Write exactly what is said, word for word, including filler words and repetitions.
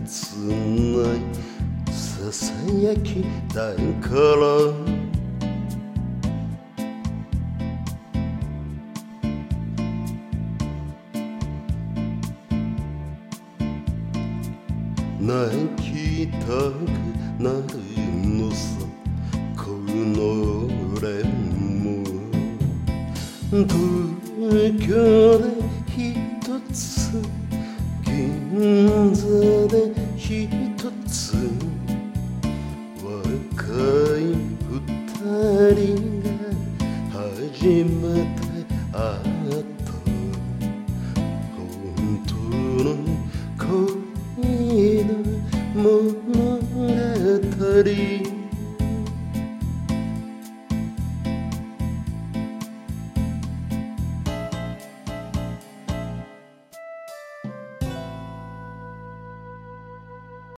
切ないささやきだから泣きたくなるのさこの俺も東京で一つ銀座で一つ若い二人が初めて会った本当の恋の物語